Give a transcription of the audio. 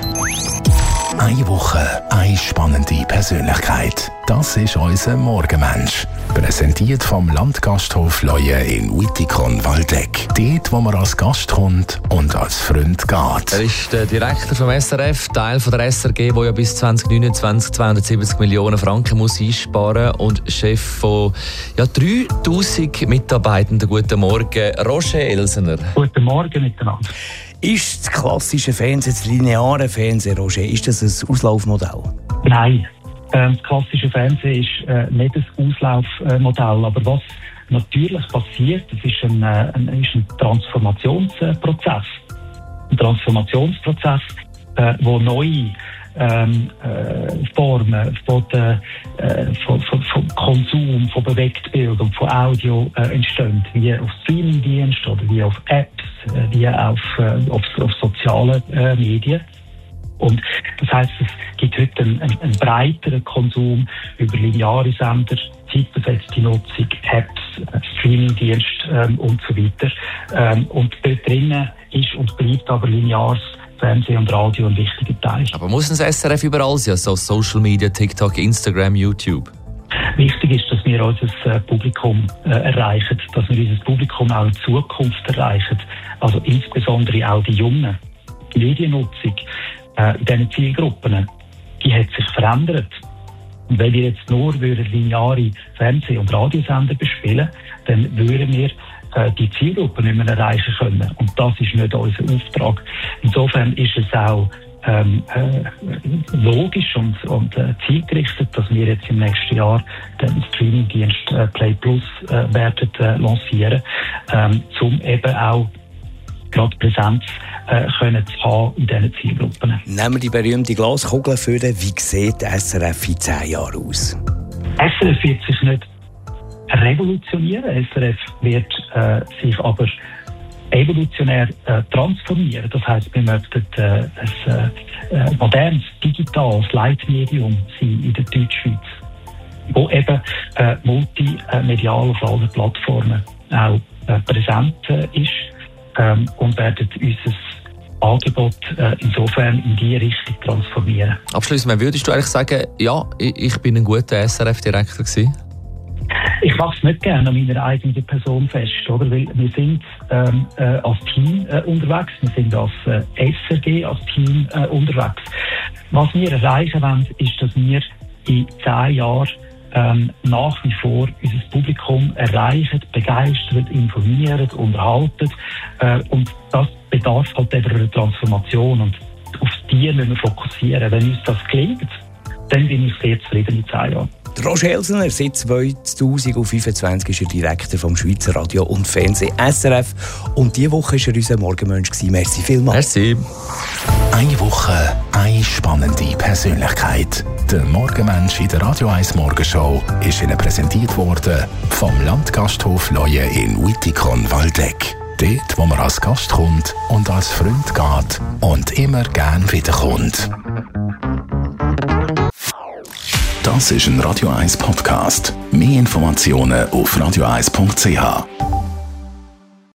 Eine Woche, eine spannende Persönlichkeit. Das ist unser Morgenmensch. Präsentiert vom Landgasthof Leue in Wittikon-Waldeck. Dort, wo man als Gast kommt und als Freund geht. Er ist der Direktor vom SRF, Teil von der SRG, der ja bis 2029 270 Millionen Franken muss einsparen muss. Und Chef von 3000 Mitarbeitenden. Guten Morgen, Roger Elsener. Guten Morgen miteinander. Ist das klassische Fernsehen, das lineare Fernsehen, Roger, ist das ein Auslaufmodell? Nein, das klassische Fernsehen ist nicht ein Auslaufmodell. Aber was natürlich passiert, das ist ein Transformationsprozess. Ein Transformationsprozess, wo neue Formen von Konsum, von Bewegtbildung, von Audio entstehen, wie auf Streamingdiensten oder wie auf Apps, wie auf sozialen Medien. Und das heisst, es gibt heute einen breiteren Konsum über lineare Sender, zeitversetzte Nutzung, Apps, Streamingdienste und so weiter. Und dort drinnen ist und bleibt aber lineares Fernsehen und Radio ein wichtiger Teil. Aber muss das SRF überall sein, also Social Media, TikTok, Instagram, YouTube? Wichtig ist, dass wir unser Publikum erreichen, dass wir unser Publikum auch in Zukunft erreichen. Also insbesondere auch die Jungen. Die Mediennutzung in diesen Zielgruppen, die hat sich verändert. Und wenn wir jetzt nur lineare Fernseh- und Radiosender bespielen, dann würden wir die Zielgruppe nicht mehr erreichen können. Und das ist nicht unser Auftrag. Insofern ist es auch logisch und zielgerichtet, dass wir jetzt im nächsten Jahr den Streamingdienst Play Plus werden lancieren, um eben auch gerade Präsenz können zu haben in diesen Zielgruppen. Nehmen wir die berühmte Glaskugel für den. Wie sieht der SRF in 10 Jahren aus? SRF wird sich nicht revolutionieren. SRF wird sich aber evolutionär transformieren. Das heisst, wir möchten ein modernes, digitales Leitmedium sein in der Deutschschweiz, wo eben multimedial auf allen Plattformen auch präsent ist, und werden unser Angebot insofern in diese Richtung transformieren. Abschließend, würdest du eigentlich sagen, ja, ich bin ein guter SRF-Direktor gewesen? Ich mache es nicht gerne an meiner eigenen Person fest, oder? Weil wir sind als Team unterwegs, wir sind als SRG als Team unterwegs. Was wir erreichen wollen, ist, dass wir in 10 Jahren nach wie vor unser Publikum erreichen, begeistert, informieren, unterhalten. Und das bedarf halt eben einer Transformation. Und auf die müssen wir fokussieren. Wenn uns das gelingt, dann bin ich sehr zufrieden in 10 Jahren. Roger Elsener, seit 2025 ist er Direktor vom Schweizer Radio und Fernsehen SRF. Und diese Woche war er unser Morgenmensch. Merci vielmals. Merci. Eine Woche, eine spannende Persönlichkeit. Der Morgenmensch in der Radio 1 Morgenshow ist Ihnen präsentiert worden vom Landgasthof Leue in Wittikon-Waldeck. Dort, wo man als Gast kommt und als Freund geht und immer gern wiederkommt. Das ist ein Radio 1 Podcast. Mehr Informationen auf radio1.ch.